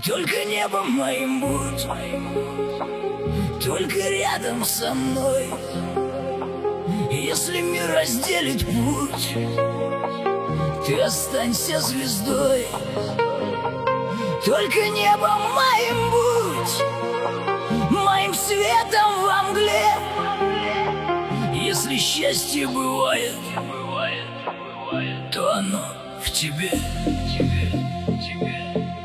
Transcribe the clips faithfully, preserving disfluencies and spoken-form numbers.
Только небом моим будь, только рядом со мной. Если мир разделит путь, ты останься звездой. Только небом моим будь, моим светом во мгле. Если счастье бывает, то оно в тебе, тебе, тебе.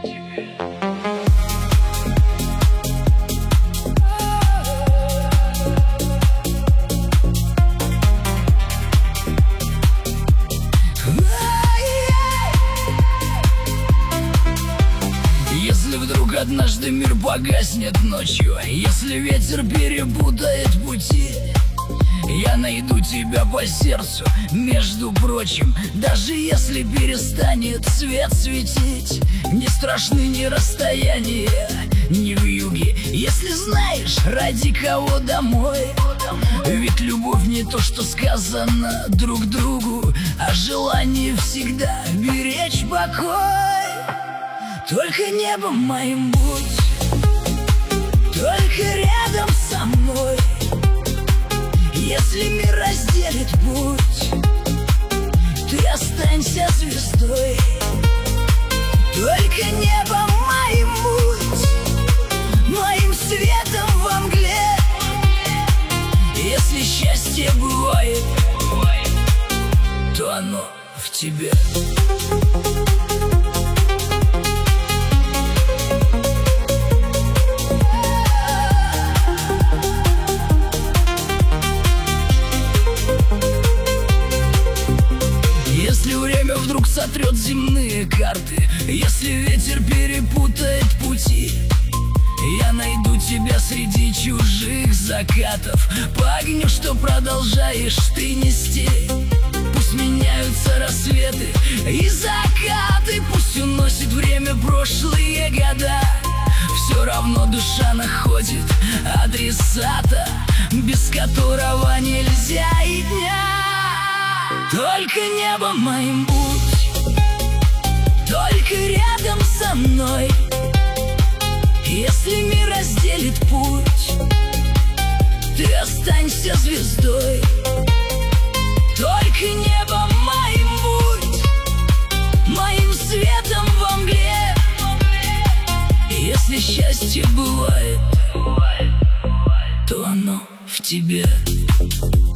Если вдруг однажды мир погаснет ночью, если ветер перепутает пути, я найду тебя по сердцу, между прочим. Даже если перестанет свет светить, не страшны ни расстояния, ни вьюги. Если знаешь, ради кого домой. Ведь любовь не то, что сказано друг другу, а желание всегда беречь покой. Только небом моим будь, только рядом со мной. Если мир разделит путь, ты останься звездой. Только небом моим будь, моим светом во мгле. Если счастье бывает, то оно в тебе. Если время вдруг сотрет земные карты, если ветер перепутает пути, я найду тебя среди чужих закатов, по огню, что продолжаешь ты нести. Пусть меняются рассветы и закаты, пусть уносит время прошлые года. Все равно душа находит адресата, без которого нельзя и дня. Только небом моим будь, только рядом со мной. Если мир разделит путь, ты останься звездой. Только небом моим будь, моим светом во мгле. Если счастье бывает, то оно в тебе.